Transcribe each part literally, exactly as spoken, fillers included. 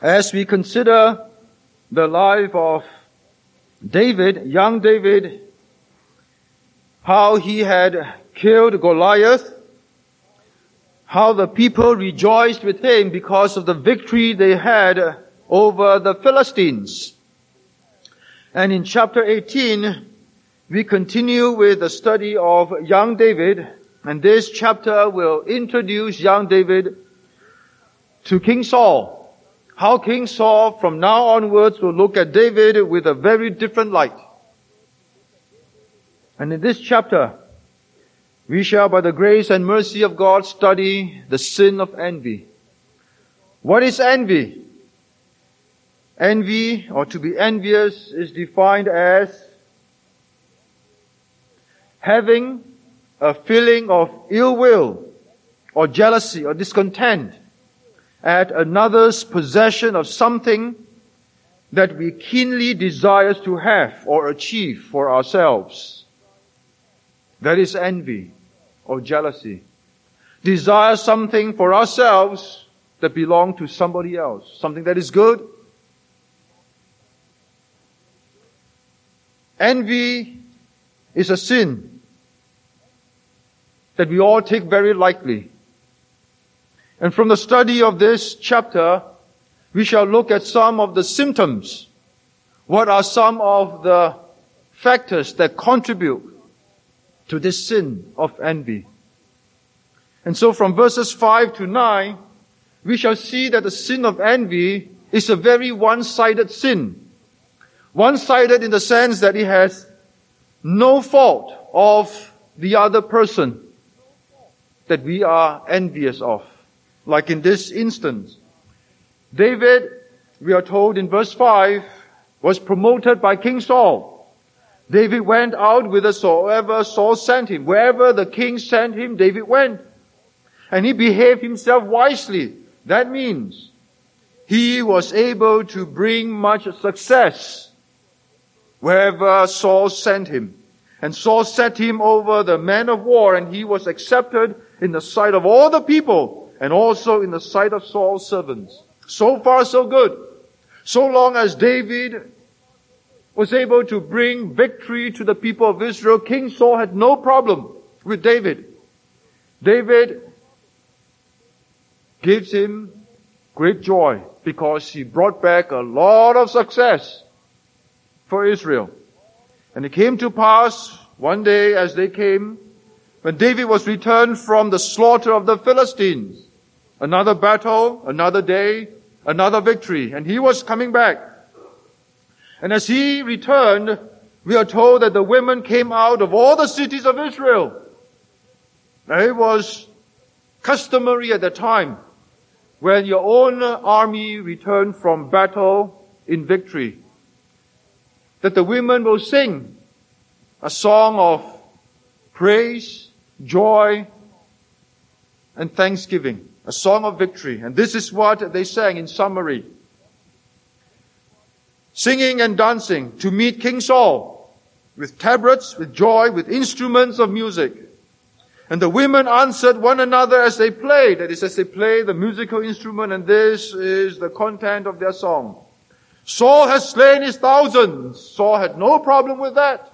As we consider the life of David, young David, how he had killed Goliath, how the people rejoiced with him because of the victory they had over the Philistines. And in chapter eighteen, we continue with the study of young David, and this chapter will introduce young David to King Saul. How King Saul from now onwards will look at David with a very different light. And in this chapter, we shall, by the grace and mercy of God, study the sin of envy. What is envy? Envy, or to be envious, is defined as having a feeling of ill will, or jealousy, or discontent at another's possession of something that we keenly desire to have or achieve for ourselves. That is envy or jealousy. Desire something for ourselves that belongs to somebody else. Something that is good. Envy is a sin that we all take very lightly. And from the study of this chapter, we shall look at some of the symptoms. What are some of the factors that contribute to this sin of envy? And so from verses five to nine, we shall see that the sin of envy is a very one-sided sin. One-sided in the sense that it has no fault of the other person that we are envious of. Like in this instance, David, we are told in verse five, was promoted by King Saul. David went out whithersoever Saul sent him. Wherever the king sent him, David went. And he behaved himself wisely. That means he was able to bring much success wherever Saul sent him. And Saul set him over the men of war, and he was accepted in the sight of all the people, and also in the sight of Saul's servants. So far, so good. So long as David was able to bring victory to the people of Israel, King Saul had no problem with David. David gives him great joy because he brought back a lot of success for Israel. And it came to pass one day as they came, when David was returned from the slaughter of the Philistines. Another battle, another day, another victory. And he was coming back. And as he returned, we are told that the women came out of all the cities of Israel. Now it was customary at the time, when your own army returned from battle in victory, that the women will sing a song of praise, joy, and thanksgiving. A song of victory. And this is what they sang in summary. Singing and dancing to meet King Saul with tabrets, with joy, with instruments of music. And the women answered one another as they played. That is, as they play the musical instrument, and this is the content of their song. Saul has slain his thousands. Saul had no problem with that.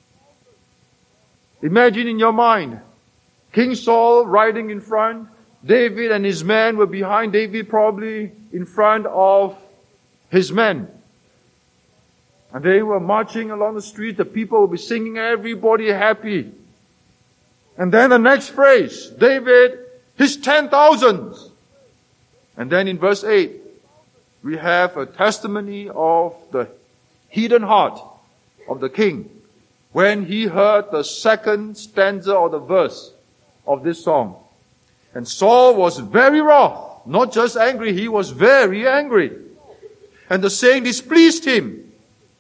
Imagine in your mind, King Saul riding in front, David and his men were behind, David probably in front of his men. And they were marching along the street, the people will be singing, everybody happy. And then the next phrase, David, his ten thousands. And then in verse eight, we have a testimony of the hidden heart of the king when he heard the second stanza or the verse of this song. And Saul was very wroth, not just angry, he was very angry. And the saying displeased him.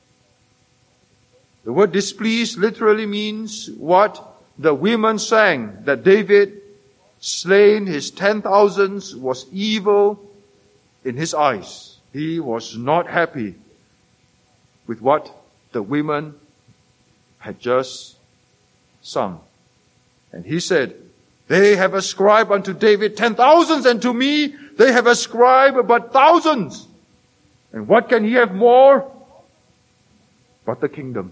The word displeased literally means what the women sang, that David, slain his ten thousands, was evil in his eyes. He was not happy with what the women had just sung. And he said, they have ascribed unto David ten thousands, and to me they have ascribed but thousands. And what can he have more but the kingdom?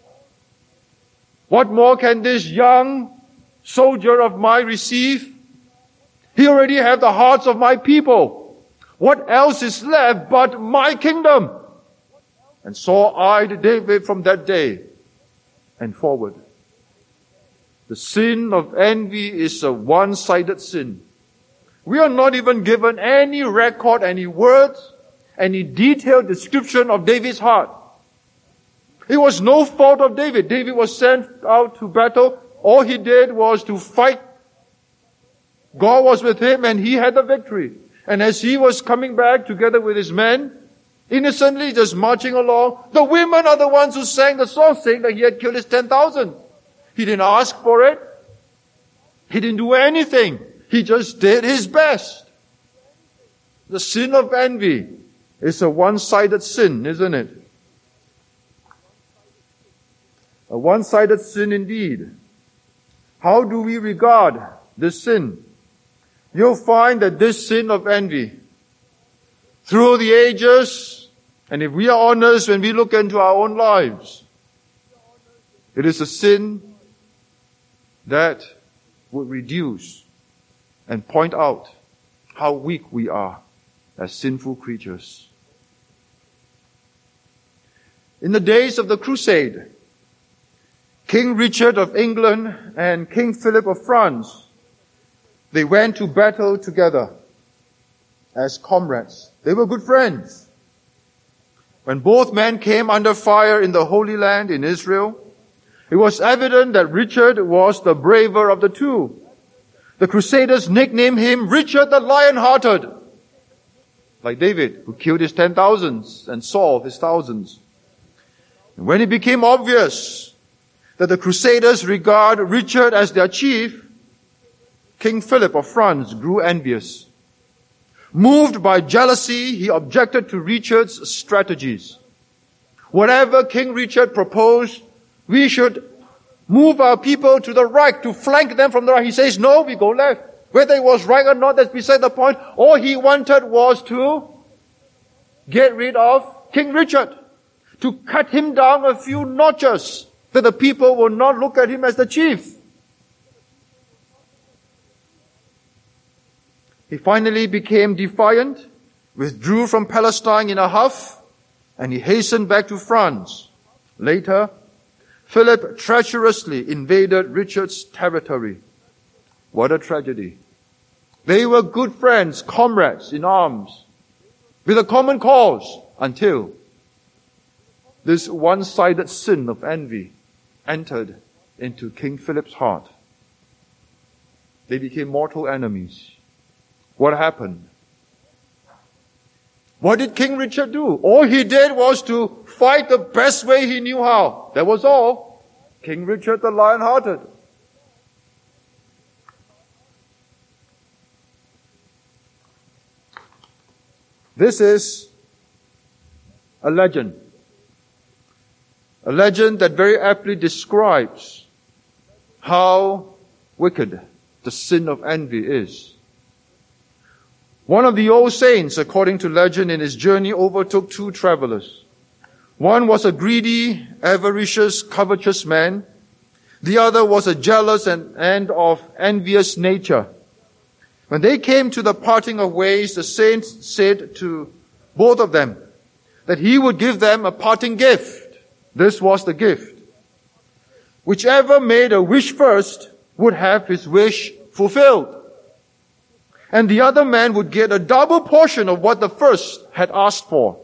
What more can this young soldier of mine receive? He already has the hearts of my people. What else is left but my kingdom? And so eyed David from that day and forward. The sin of envy is a one-sided sin. We are not even given any record, any words, any detailed description of David's heart. It was no fault of David. David was sent out to battle. All he did was to fight. God was with him and he had the victory. And as he was coming back together with his men, innocently just marching along, the women are the ones who sang the song saying that he had killed his ten thousand. He didn't ask for it. He didn't do anything. He just did his best. The sin of envy is a one-sided sin, isn't it? A one-sided sin indeed. How do we regard this sin? You'll find that this sin of envy, through the ages, and if we are honest when we look into our own lives, it is a sin that would reduce and point out how weak we are as sinful creatures. In the days of the crusade, King Richard of England and King Philip of France, they went to battle together as comrades. They were good friends. When both men came under fire in the Holy Land in Israel, it was evident that Richard was the braver of the two. The Crusaders nicknamed him Richard the Lion-Hearted, like David, who killed his ten thousands and Saul his thousands. And when it became obvious that the Crusaders regard Richard as their chief, King Philip of France grew envious. Moved by jealousy, he objected to Richard's strategies. Whatever King Richard proposed, we should move our people to the right, to flank them from the right. He says, no, we go left. Whether it was right or not, that's beside the point. All he wanted was to get rid of King Richard, to cut him down a few notches, that the people will not look at him as the chief. He finally became defiant, withdrew from Palestine in a huff, and he hastened back to France. Later, Philip treacherously invaded Richard's territory. What a tragedy. They were good friends, comrades in arms, with a common cause, until this one-sided sin of envy entered into King Philip's heart. They became mortal enemies. What happened? What did King Richard do? All he did was to fight the best way he knew how. That was all. King Richard the Lion-Hearted. This is a legend. A legend that very aptly describes how wicked the sin of envy is. One of the old saints, according to legend, in his journey overtook two travelers. One was a greedy, avaricious, covetous man. The other was a jealous and, and of envious nature. When they came to the parting of ways, the saint said to both of them that he would give them a parting gift. This was the gift. Whichever made a wish first would have his wish fulfilled. And the other man would get a double portion of what the first had asked for.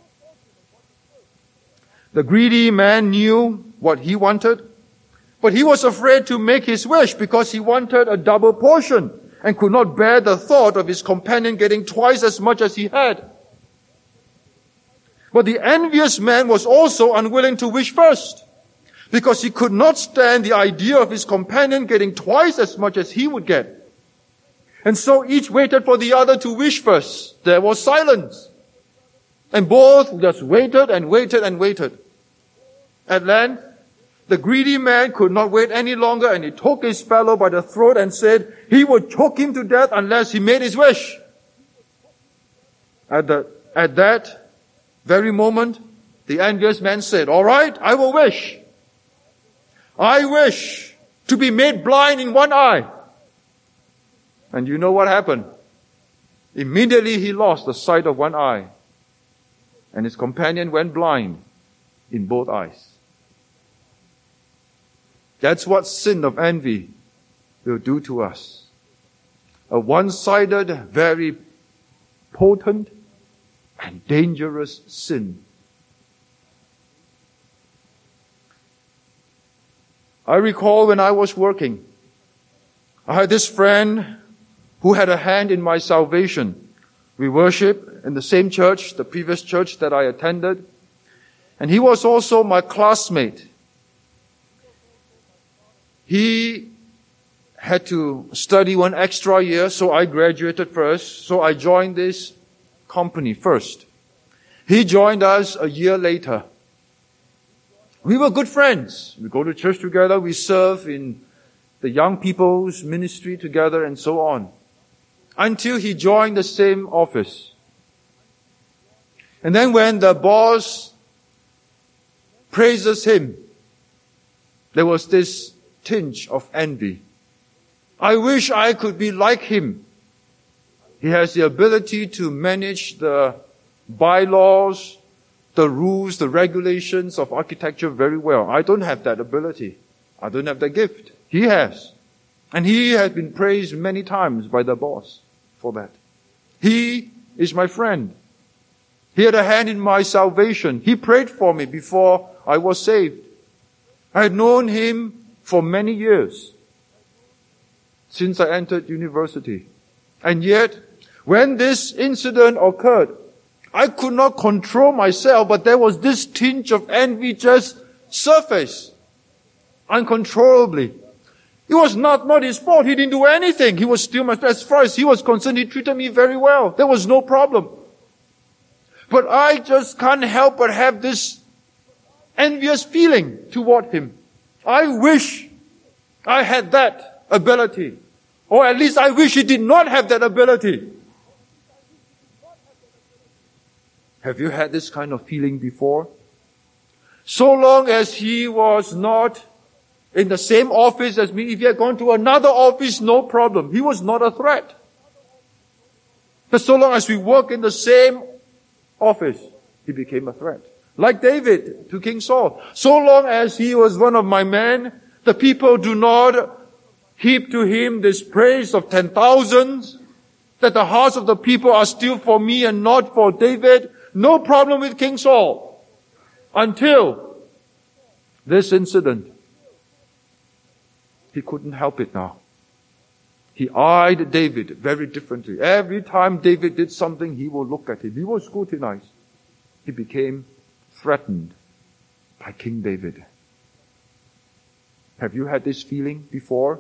The greedy man knew what he wanted, but he was afraid to make his wish because he wanted a double portion and could not bear the thought of his companion getting twice as much as he had. But the envious man was also unwilling to wish first, because he could not stand the idea of his companion getting twice as much as he would get. And so each waited for the other to wish first. There was silence. And both just waited and waited and waited. At length, the greedy man could not wait any longer, and he took his fellow by the throat and said he would choke him to death unless he made his wish. At, the, at that, very moment, the envious man said, all right, I will wish. I wish to be made blind in one eye. And you know what happened? Immediately he lost the sight of one eye. And his companion went blind in both eyes. That's what sin of envy will do to us. A one-sided, very potent and dangerous sin. I recall when I was working, I had this friend who had a hand in my salvation. We worship in the same church, the previous church that I attended. And he was also my classmate. He had to study one extra year, so I graduated first. So I joined this company first. He joined us a year later. We were good friends. We go to church together. We serve in the young people's ministry together and so on. Until he joined the same office. And then when the boss praises him, there was this tinge of envy. I wish I could be like him. He has the ability to manage the bylaws, the rules, the regulations of architecture very well. I don't have that ability. I don't have that gift. He has. And he has been praised many times by the boss for that. He is my friend. He had a hand in my salvation. He prayed for me before I was saved. I had known him for many years, since I entered university. And yet, when this incident occurred, I could not control myself, but there was this tinge of envy just surfaced uncontrollably. It was not, not his fault. He didn't do anything. He was still my friend. As far as he was concerned, he treated me very well. There was no problem. But I just can't help but have this envious feeling toward him. I wish I had that ability. Or at least I wish he did not have that ability. Have you had this kind of feeling before? So long as he was not in the same office as me, if he had gone to another office, no problem. He was not a threat. But so long as we work in the same office, he became a threat. Like David to King Saul. So long as he was one of my men, the people do not heap to him this praise of ten thousands, that the hearts of the people are still for me and not for David. No problem with King Saul. Until this incident. He couldn't help it now. He eyed David very differently. Every time David did something, he would look at him. He would scrutinize. He became threatened by King David. Have you had this feeling before?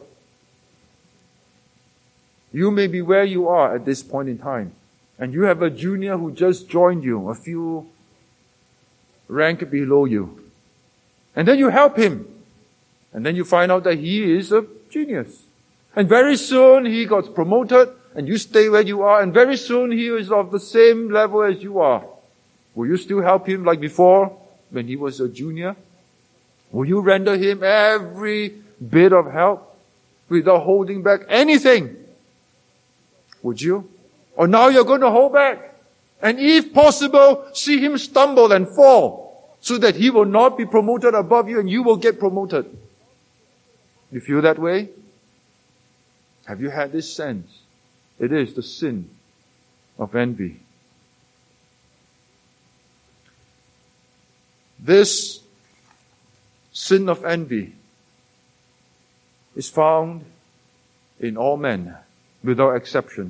You may be where you are at this point in time, and you have a junior who just joined you, a few rank below you. And then you help him. And then you find out that he is a genius. And very soon he got promoted, and you stay where you are, and very soon he is of the same level as you are. Will you still help him like before, when he was a junior? Will you render him every bit of help without holding back anything? Would you? Or now you're going to hold back. And if possible, see him stumble and fall, so that he will not be promoted above you and you will get promoted. You feel that way? Have you had this sense? It is the sin of envy. This sin of envy is found in all men, without exception.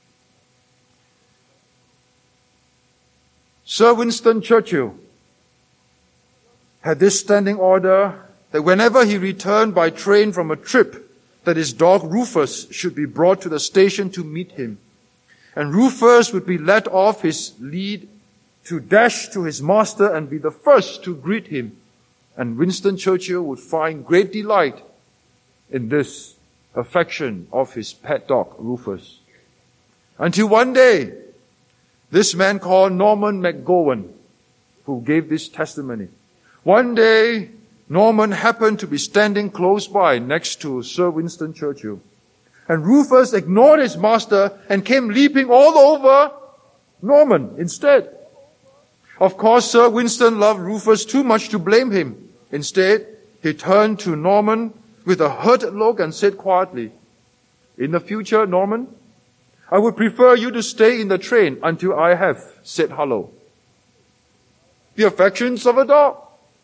Sir Winston Churchill had this standing order that whenever he returned by train from a trip, that his dog Rufus should be brought to the station to meet him. And Rufus would be let off his lead to dash to his master and be the first to greet him. And Winston Churchill would find great delight in this affection of his pet dog, Rufus. Until one day, this man called Norman McGowan who gave this testimony. One day, Norman happened to be standing close by next to Sir Winston Churchill. And Rufus ignored his master and came leaping all over Norman instead. Of course, Sir Winston loved Rufus too much to blame him. Instead, he turned to Norman with a hurt look and said quietly, "In the future, Norman, I would prefer you to stay in the train until I have said hello." The affections of a dog.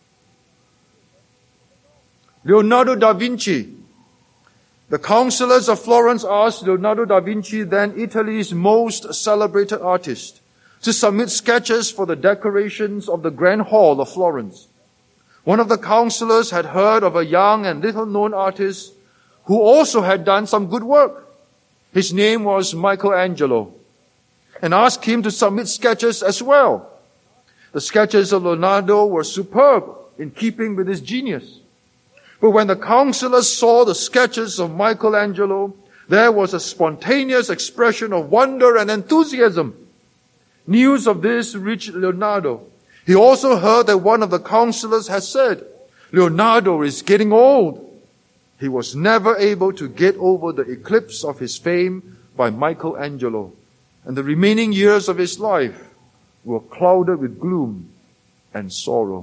Leonardo da Vinci. The councillors of Florence asked Leonardo da Vinci, then Italy's most celebrated artist, to submit sketches for the decorations of the Grand Hall of Florence. One of the councillors had heard of a young and little-known artist who also had done some good work. His name was Michelangelo, and asked him to submit sketches as well. The sketches of Leonardo were superb, in keeping with his genius. But when the councillors saw the sketches of Michelangelo, there was a spontaneous expression of wonder and enthusiasm. News of this reached Leonardo. He also heard that one of the councillors had said, "Leonardo is getting old." He was never able to get over the eclipse of his fame by Michelangelo, and the remaining years of his life were clouded with gloom and sorrow.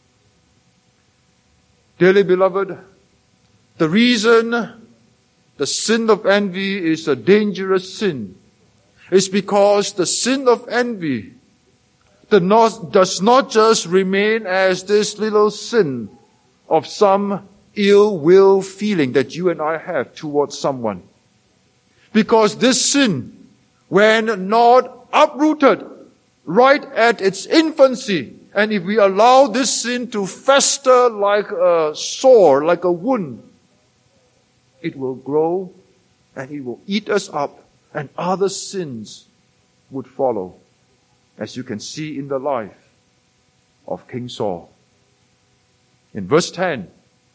Dearly beloved, the reason the sin of envy is a dangerous sin is because the sin of envy does not just remain as this little sin of some ill will feeling that you and I have towards someone. Because this sin, when not uprooted right at its infancy, and if we allow this sin to fester like a sore, like a wound, it will grow and it will eat us up, and other sins would follow, as you can see in the life of King Saul. In verse ten,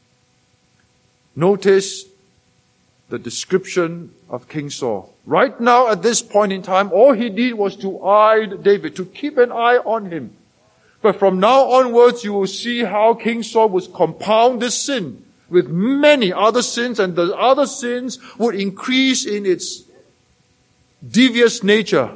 notice the description of King Saul. Right now, at this point in time, all he did was to eye David, to keep an eye on him. But from now onwards, you will see how King Saul would compound this sin with many other sins, and the other sins would increase in its devious nature.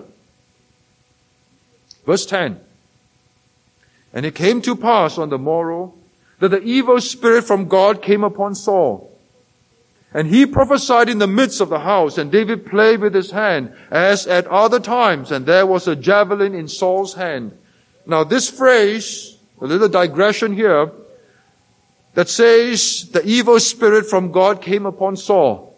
Verse ten. And it came to pass on the morrow that the evil spirit from God came upon Saul. And he prophesied in the midst of the house, and David played with his hand, as at other times, and there was a javelin in Saul's hand. Now this phrase, a little digression here, that says the evil spirit from God came upon Saul.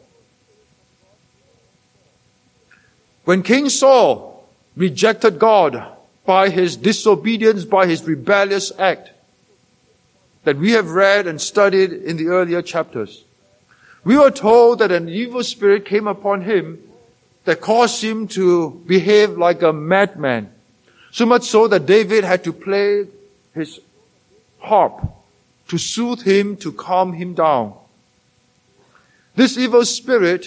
When King Saul rejected God by his disobedience, by his rebellious act, that we have read and studied in the earlier chapters, we were told that an evil spirit came upon him that caused him to behave like a madman. So much so that David had to play his harp to soothe him, to calm him down. This evil spirit,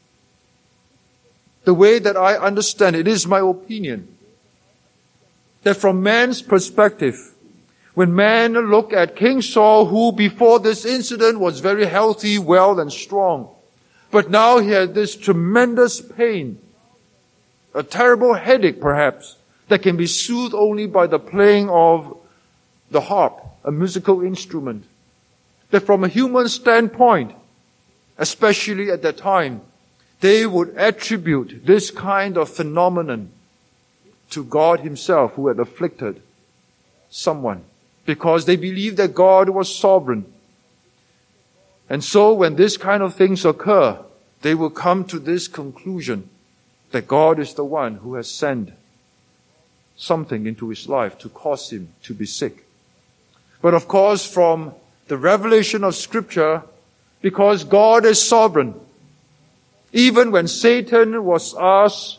the way that I understand it, is my opinion, that from man's perspective, when man looked at King Saul, who before this incident was very healthy, well and strong, but now he had this tremendous pain, a terrible headache perhaps, that can be soothed only by the playing of the harp, a musical instrument. That from a human standpoint, especially at that time, they would attribute this kind of phenomenon to God himself, who had afflicted someone, because they believed that God was sovereign. And so when this kind of things occur, they will come to this conclusion that God is the one who has sent something into his life to cause him to be sick. But of course, from the revelation of Scripture, because God is sovereign, even when Satan was asked,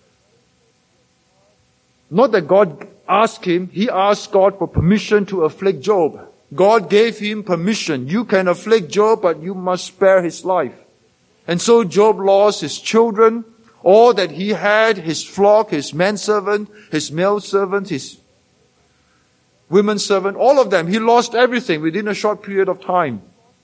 not that God asked him, he asked God for permission to afflict Job. God gave him permission. You can afflict Job, but you must spare his life. And so Job lost his children, all that he had, his flock, his manservant, his male servant, his women servant, all of them. He lost everything within a short period of time.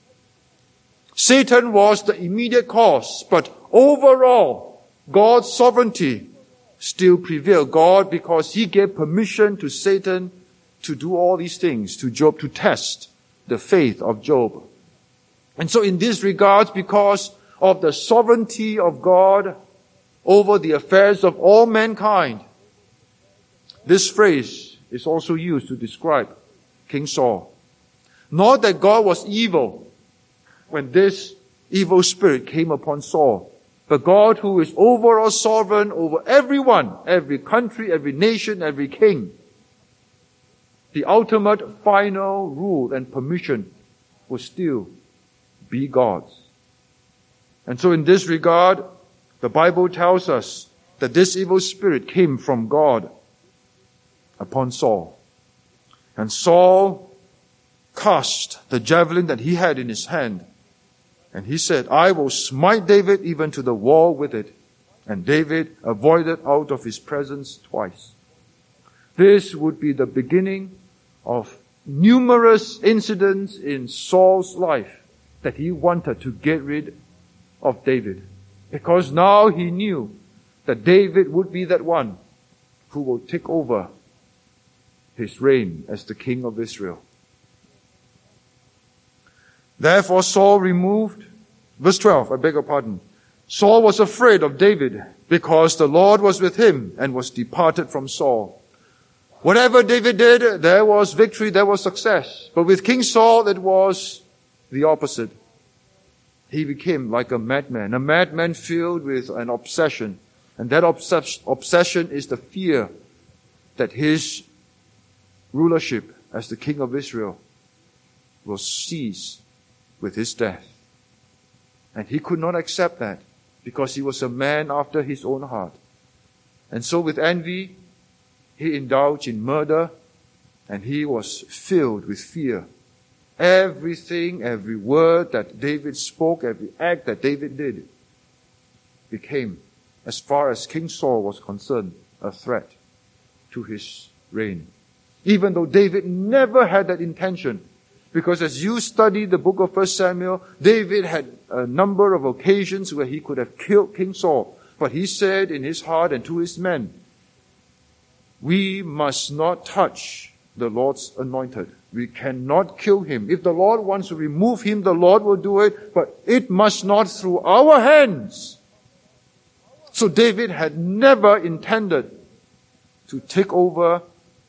Satan was the immediate cause, but overall, God's sovereignty still prevailed. God, because He gave permission to Satan to do all these things to Job, to test the faith of Job. And so in this regards, because of the sovereignty of God over the affairs of all mankind, this phrase is also used to describe King Saul. Not that God was evil when this evil spirit came upon Saul, but God, who is overall sovereign over everyone, every country, every nation, every king. The ultimate final rule and permission will still be God's. And so in this regard, the Bible tells us that this evil spirit came from God upon Saul. And Saul cast the javelin that he had in his hand. And he said, I will smite David even to the wall with it. And David avoided out of his presence twice. This would be the beginning of numerous incidents in Saul's life that he wanted to get rid of David. Because now he knew that David would be that one who will take over his reign as the king of Israel. Therefore Saul removed, verse twelve, I beg your pardon. Saul was afraid of David because the Lord was with him and was departed from Saul. Whatever David did, there was victory, there was success. But with King Saul, it was the opposite. He became like a madman, a madman filled with an obsession. And that obsess- obsession is the fear that his rulership as the king of Israel will cease with his death. And he could not accept that because he was a man after his own heart. And so with envy, he indulged in murder, and he was filled with fear. Everything, every word that David spoke, every act that David did became, as far as King Saul was concerned, a threat to his reign. Even though David never had that intention. Because as you study the book of First Samuel, David had a number of occasions where he could have killed King Saul. But he said in his heart and to his men, we must not touch the Lord's anointed. We cannot kill him. If the Lord wants to remove him, the Lord will do it, but it must not through our hands. So David had never intended to take over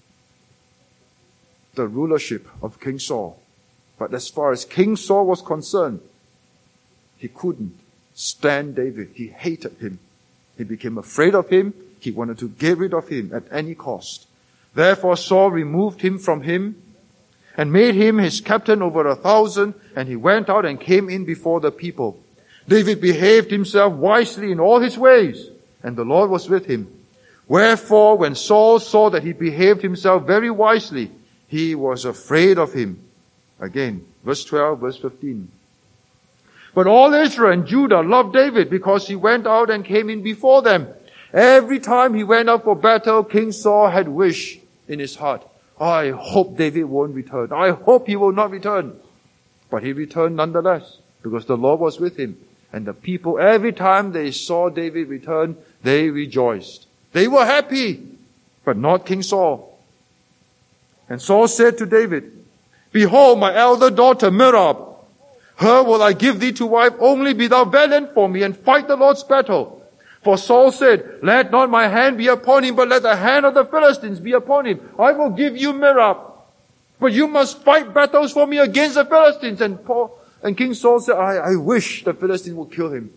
the rulership of King Saul. But as far as King Saul was concerned, he couldn't stand David. He hated him. He became afraid of him. He wanted to get rid of him at any cost. Therefore Saul removed him from him and made him his captain over a thousand, and he went out and came in before the people. David behaved himself wisely in all his ways, and the Lord was with him. Wherefore, when Saul saw that he behaved himself very wisely, he was afraid of him. Again, verse twelve, verse fifteen. But all Israel and Judah loved David because he went out and came in before them. Every time he went out for battle, King Saul had wished in his heart, I hope David won't return. I hope he will not return. But he returned nonetheless because the Lord was with him. And the people, every time they saw David return, they rejoiced. They were happy, but not King Saul. And Saul said to David, behold, my elder daughter Merab, her will I give thee to wife, only be thou valiant for me and fight the Lord's battle. For Saul said, let not my hand be upon him, but let the hand of the Philistines be upon him. I will give you Merab, but you must fight battles for me against the Philistines. And Paul, and King Saul said, I, I wish the Philistines would kill him.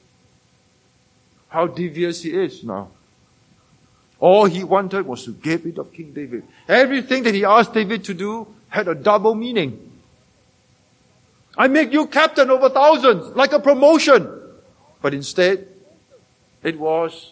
How devious he is now. All he wanted was to get rid of King David. Everything that he asked David to do had a double meaning. I make you captain over thousands, like a promotion. But instead, it was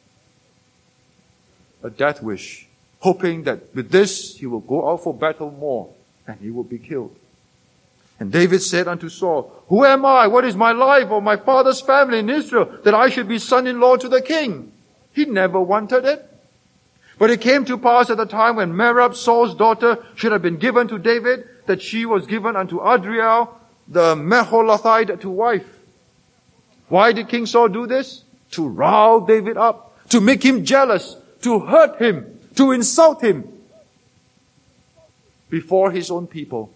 a death wish, hoping that with this he will go out for battle more and he will be killed. And David said unto Saul, who am I? What is my life or my father's family in Israel that I should be son-in-law to the king? He never wanted it. But it came to pass at the time when Merab, Saul's daughter, should have been given to David, that she was given unto Adriel, the Meholathite, to wife. Why did King Saul do this? To rile David up, to make him jealous, to hurt him, to insult him before his own people.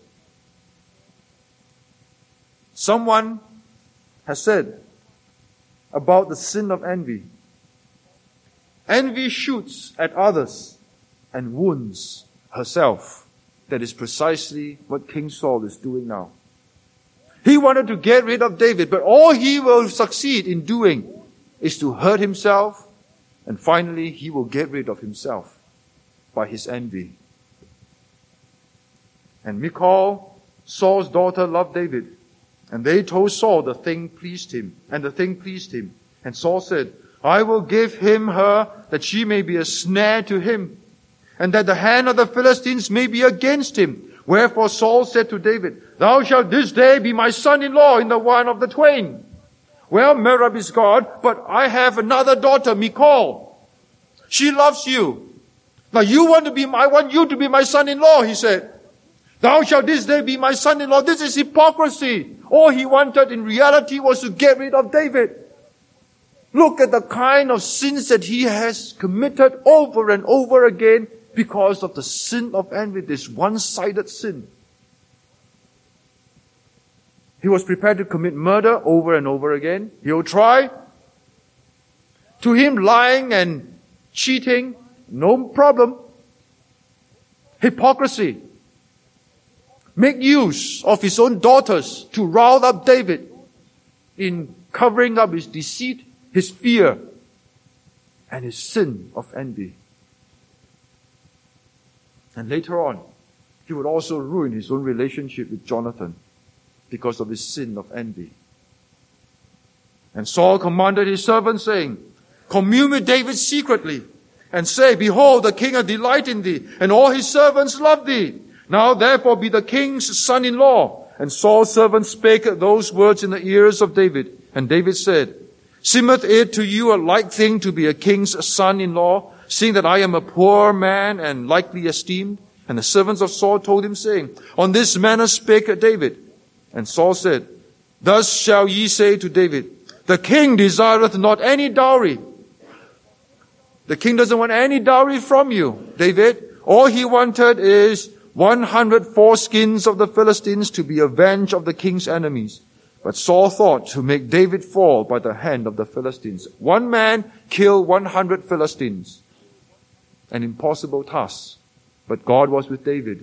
Someone has said about the sin of envy, envy shoots at others and wounds herself. That is precisely what King Saul is doing now. He wanted to get rid of David, but all he will succeed in doing is to hurt himself, and finally he will get rid of himself by his envy. And Michal, Saul's daughter, loved David, and they told Saul the thing pleased him, and the thing pleased him. And Saul said, I will give him her, that she may be a snare to him, and that the hand of the Philistines may be against him. Wherefore Saul said to David, Thou shalt this day be my son-in-law in the one of the twain. Well, Merab is God, but I have another daughter, Michal. She loves you. Now you want to be, I want you to be my son-in-law, he said. Thou shalt this day be my son-in-law. This is hypocrisy. All he wanted in reality was to get rid of David. Look at the kind of sins that he has committed over and over again because of the sin of envy, this one-sided sin. He was prepared to commit murder over and over again. He will try. To him, lying and cheating, no problem. Hypocrisy. Make use of his own daughters to rile up David in covering up his deceit, his fear, and his sin of envy. And later on, he would also ruin his own relationship with Jonathan because of his sin of envy. And Saul commanded his servants, saying, Commune with David secretly, and say, Behold, the king hath delight in thee, and all his servants love thee. Now therefore be the king's son-in-law. And Saul's servants spake those words in the ears of David. And David said, Seemeth it to you a like thing to be a king's son-in-law, seeing that I am a poor man and lightly esteemed? And the servants of Saul told him, saying, On this manner spake David. And Saul said, Thus shall ye say to David, The king desireth not any dowry. The king doesn't want any dowry from you, David. All he wanted is one hundred foreskins of the Philistines to be avenged of the king's enemies. But Saul thought to make David fall by the hand of the Philistines. One man kill one hundred Philistines. An impossible task. But God was with David.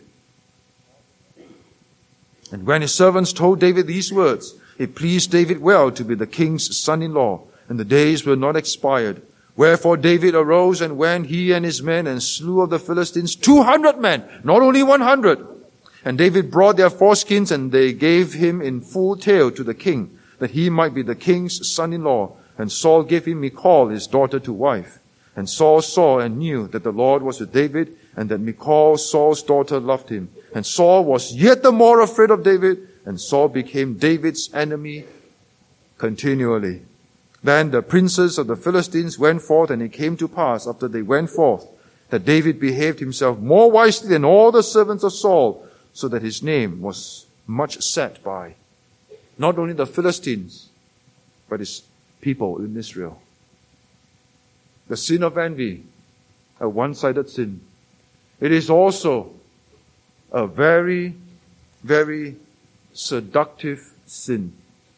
And when his servants told David these words, it pleased David well to be the king's son-in-law, and the days were not expired. Wherefore David arose and went, he and his men, and slew of the Philistines two hundred men, not only one hundred. And David brought their foreskins, and they gave him in full tale to the king, that he might be the king's son-in-law. And Saul gave him Michal, his daughter, to wife. And Saul saw and knew that the Lord was with David, and that Michal, Saul's daughter, loved him. And Saul was yet the more afraid of David, and Saul became David's enemy continually. Then the princes of the Philistines went forth, and it came to pass, after they went forth, that David behaved himself more wisely than all the servants of Saul, so that his name was much set by not only the Philistines, but his people in Israel. The sin of envy, a one-sided sin. It is also a very, very seductive sin.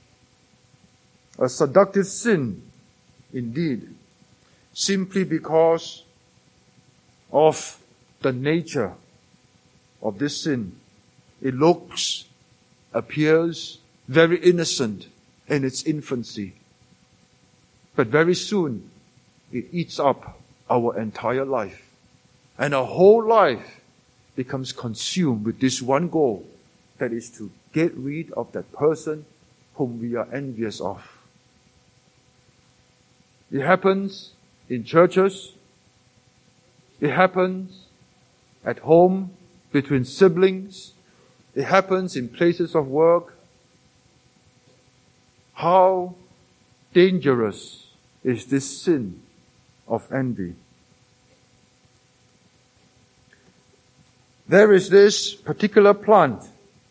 A seductive sin, indeed, simply because of the nature of this sin. It looks, appears very innocent in its infancy. But very soon, it eats up our entire life. And our whole life becomes consumed with this one goal, that is to get rid of that person whom we are envious of. It happens in churches. It happens at home between siblings. It happens in places of work. How dangerous is this sin of envy? There is this particular plant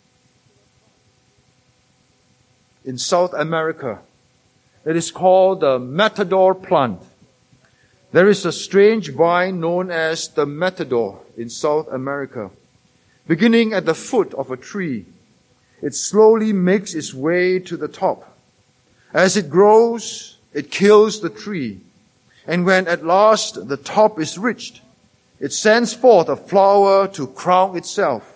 in South America. It is called the matador plant. There is a strange vine known as the matador in South America. Beginning at the foot of a tree, it slowly makes its way to the top. As it grows, it kills the tree. And when at last the top is reached, it sends forth a flower to crown itself.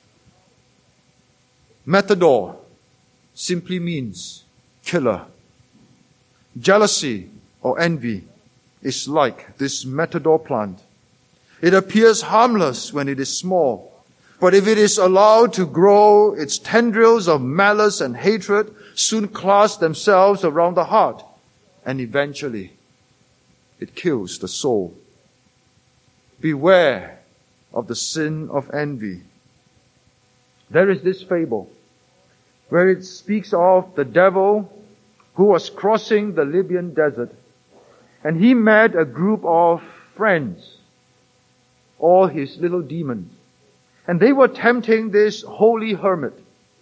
Matador simply means killer. Jealousy or envy is like this matador plant. It appears harmless when it is small, but if it is allowed to grow, its tendrils of malice and hatred soon clasp themselves around the heart, and eventually it kills the soul. Beware of the sin of envy. There is this fable where it speaks of the devil who was crossing the Libyan desert, and he met a group of friends, all his little demons, and they were tempting this holy hermit.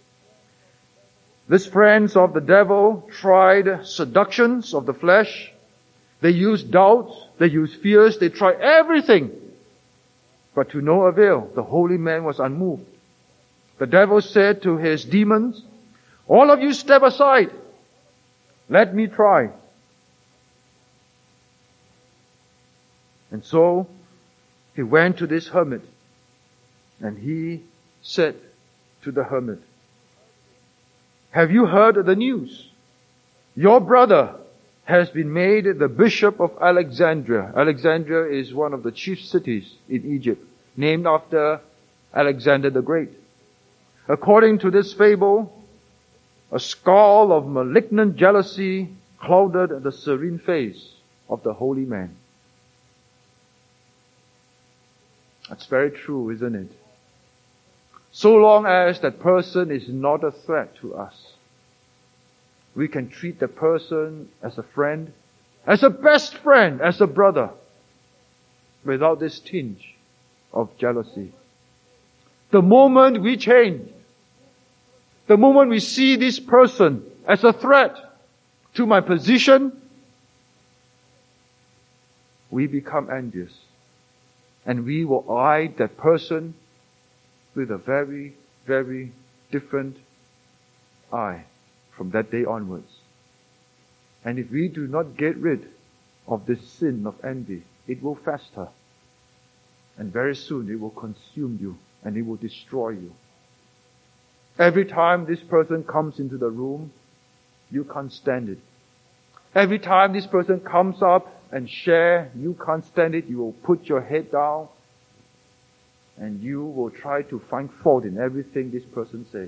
These friends of the devil tried seductions of the flesh. They used doubts, they used fears, they tried everything, but to no avail. The holy man was unmoved. The devil said to his demons, "All of you step aside. Let me try." And so he went to this hermit, and he said to the hermit, "Have you heard the news? Your brother has been made the Bishop of Alexandria." Alexandria is one of the chief cities in Egypt, named after Alexander the Great. According to this fable, a scowl of malignant jealousy clouded the serene face of the holy man. That's very true, isn't it? So long as that person is not a threat to us, we can treat the person as a friend, as a best friend, as a brother, without this tinge of jealousy. The moment we change, the moment we see this person as a threat to my position, we become envious. And we will eye that person with a very, very different eye from that day onwards. And if we do not get rid of this sin of envy, it will fester. And very soon it will consume you and it will destroy you. Every time this person comes into the room, you can't stand it. Every time this person comes up and share, you can't stand it. You will put your head down and you will try to find fault in everything this person says.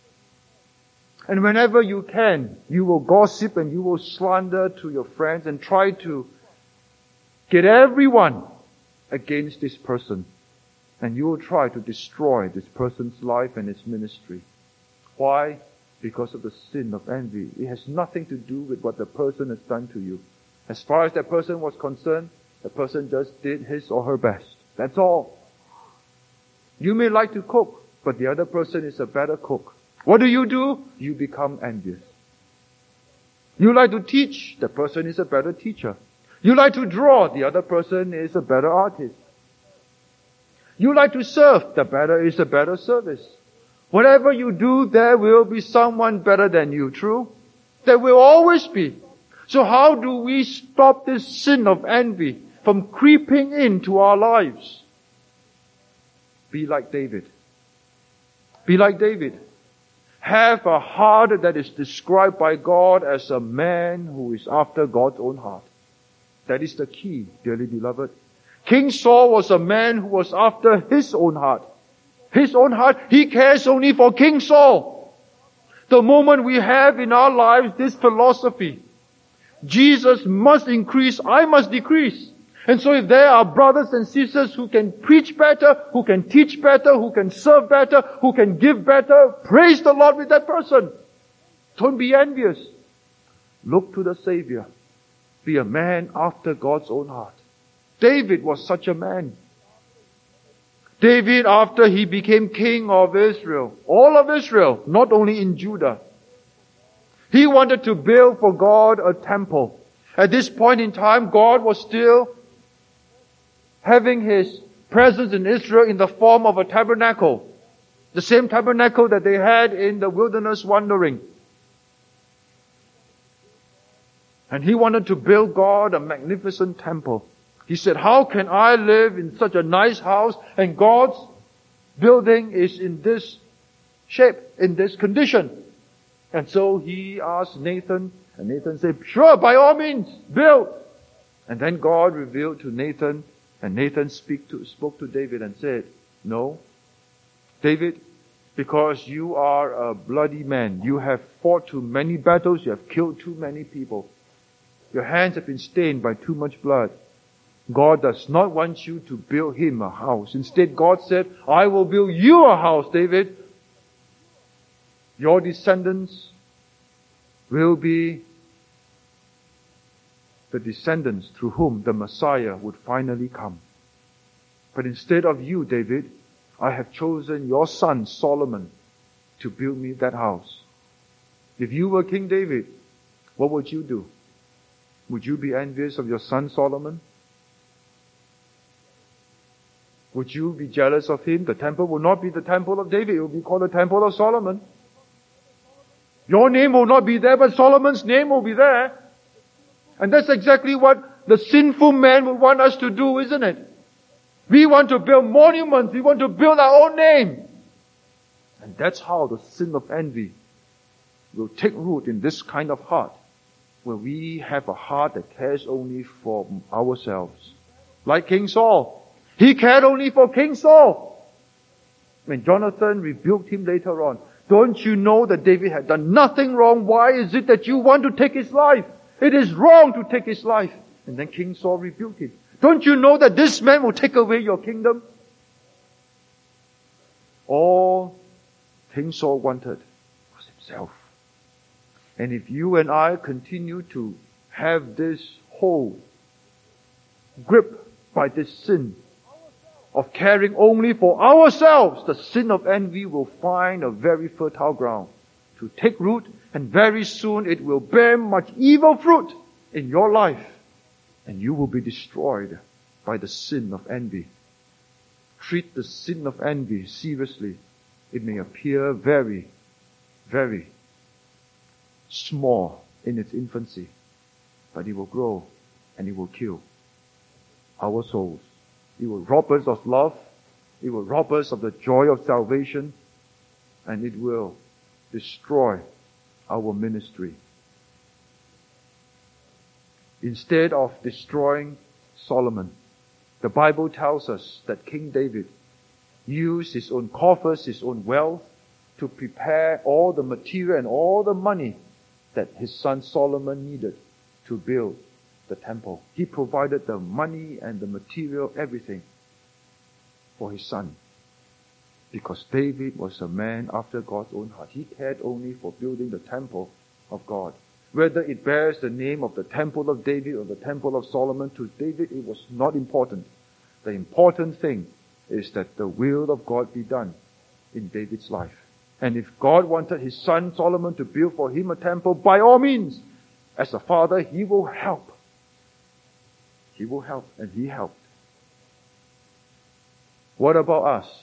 And whenever you can, you will gossip and you will slander to your friends and try to get everyone against this person. And you will try to destroy this person's life and his ministry. Why? Because of the sin of envy. It has nothing to do with what the person has done to you. As far as that person was concerned, the person just did his or her best. That's all. You may like to cook, but the other person is a better cook. What do you do? You become envious. You like to teach, the person is a better teacher. You like to draw, the other person is a better artist. You like to serve, the better is a better service. Whatever you do, there will be someone better than you, true? There will always be. So how do we stop this sin of envy from creeping into our lives? Be like David. Be like David. Have a heart that is described by God as a man who is after God's own heart. That is the key, dearly beloved. King Saul was a man who was after his own heart. His own heart, he cares only for King Saul. The moment we have in our lives this philosophy, Jesus must increase, I must decrease. And so if there are brothers and sisters who can preach better, who can teach better, who can serve better, who can give better, praise the Lord with that person. Don't be envious. Look to the Savior. Be a man after God's own heart. David was such a man. David, after he became king of Israel, all of Israel, not only in Judah, he wanted to build for God a temple. At this point in time, God was still having His presence in Israel in the form of a tabernacle. The same tabernacle that they had in the wilderness wandering. And he wanted to build God a magnificent temple. He said, how can I live in such a nice house and God's building is in this shape, in this condition? And so he asked Nathan, and Nathan said, sure, by all means, build. And then God revealed to Nathan, and Nathan speak to, spoke to David and said, no, David, because you are a bloody man. You have fought too many battles. You have killed too many people. Your hands have been stained by too much blood. God does not want you to build Him a house. Instead, God said, I will build you a house, David. Your descendants will be the descendants through whom the Messiah would finally come. But instead of you, David, I have chosen your son Solomon to build me that house. If you were King David, what would you do? Would you be envious of your son Solomon? Would you be jealous of him? The temple will not be the temple of David. It will be called the temple of Solomon. Your name will not be there, but Solomon's name will be there. And that's exactly what the sinful man would want us to do, isn't it? We want to build monuments. We want to build our own name. And that's how the sin of envy will take root in this kind of heart, where we have a heart that cares only for ourselves. Like King Saul. He cared only for King Saul. When Jonathan rebuked him later on, don't you know that David had done nothing wrong? Why is it that you want to take his life? It is wrong to take his life. And then King Saul rebuked him. Don't you know that this man will take away your kingdom? All King Saul wanted was himself. And if you and I continue to have this hold, grip by this sin of caring only for ourselves, the sin of envy will find a very fertile ground to take root, and very soon it will bear much evil fruit in your life, and you will be destroyed by the sin of envy. Treat the sin of envy seriously. It may appear very, very small in its infancy, but it will grow and it will kill our souls. It will rob us of love. It will rob us of the joy of salvation, and it will destroy our ministry. Instead of destroying Solomon, the Bible tells us that King David used his own coffers, his own wealth, to prepare all the material and all the money that his son Solomon needed to build the temple. He provided the money and the material, everything, for his son. Because David was a man after God's own heart. He cared only for building the temple of God. Whether it bears the name of the temple of David or the temple of Solomon, to David it was not important. The important thing is that the will of God be done in David's life. And if God wanted his son Solomon to build for him a temple, by all means, as a father, he will help. He will help, and he helped. What about us?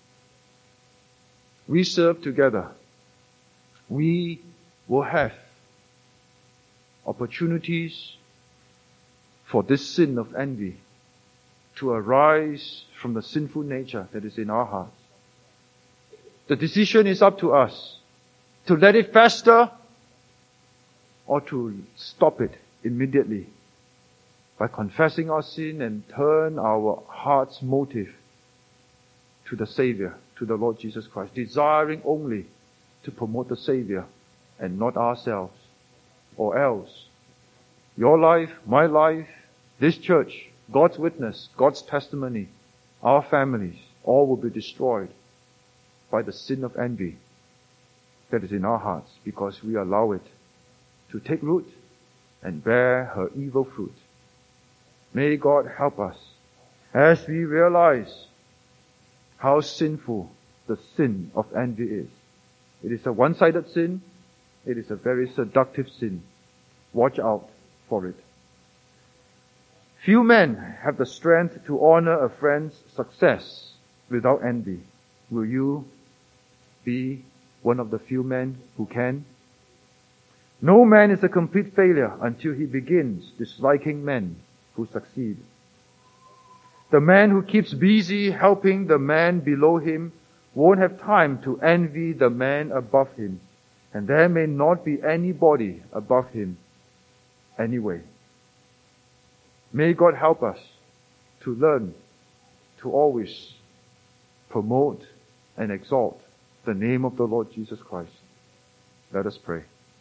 We serve together. We will have opportunities for this sin of envy to arise from the sinful nature that is in our hearts. The decision is up to us to let it fester or to stop it immediately by confessing our sin and turn our heart's motive to the Savior, to the Lord Jesus Christ, desiring only to promote the Savior and not ourselves. Or else, your life, my life, this church, God's witness, God's testimony, our families, all will be destroyed by the sin of envy that is in our hearts, because we allow it to take root and bear her evil fruit. May God help us as we realize how sinful the sin of envy is. It is a one-sided sin. It is a very seductive sin. Watch out for it. Few men have the strength to honor a friend's success without envy. Will you be one of the few men who can? No man is a complete failure until he begins disliking men who succeed. The man who keeps busy helping the man below him won't have time to envy the man above him, and there may not be anybody above him anyway. May God help us to learn to always promote and exalt the name of the Lord Jesus Christ. Let us pray.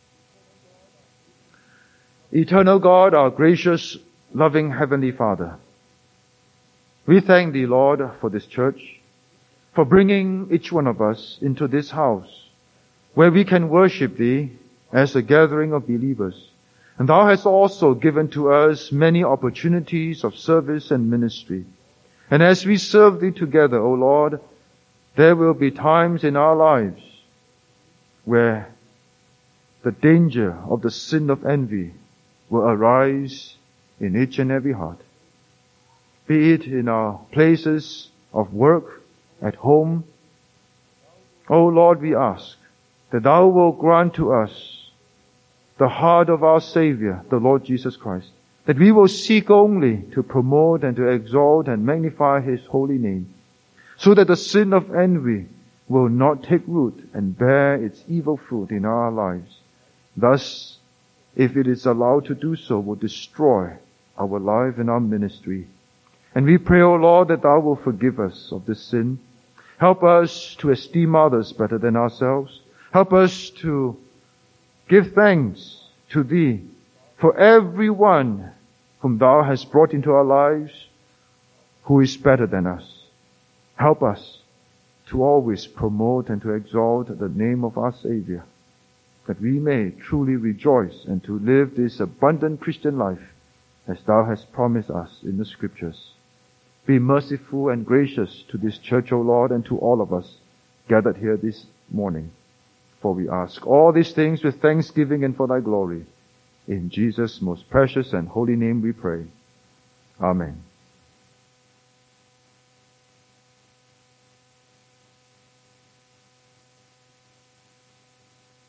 Eternal God, our gracious, loving Heavenly Father, we thank Thee, Lord, for this church, for bringing each one of us into this house where we can worship Thee as a gathering of believers. And Thou hast also given to us many opportunities of service and ministry. And as we serve Thee together, O Lord, there will be times in our lives where the danger of the sin of envy will arise in each and every heart. Be it in our places of work, at home. O Lord, we ask that Thou will grant to us the heart of our Savior, the Lord Jesus Christ, that we will seek only to promote and to exalt and magnify His holy name, so that the sin of envy will not take root and bear its evil fruit in our lives. Thus, if it is allowed to do so, will destroy our life and our ministry. And we pray, O Lord, that Thou will forgive us of this sin. Help us to esteem others better than ourselves. Help us to give thanks to Thee for everyone whom Thou hast brought into our lives who is better than us. Help us to always promote and to exalt the name of our Savior, that we may truly rejoice and to live this abundant Christian life as Thou hast promised us in the Scriptures. Be merciful and gracious to this church, O Lord, and to all of us gathered here this morning. For we ask all these things with thanksgiving and for Thy glory. In Jesus' most precious and holy name we pray. Amen.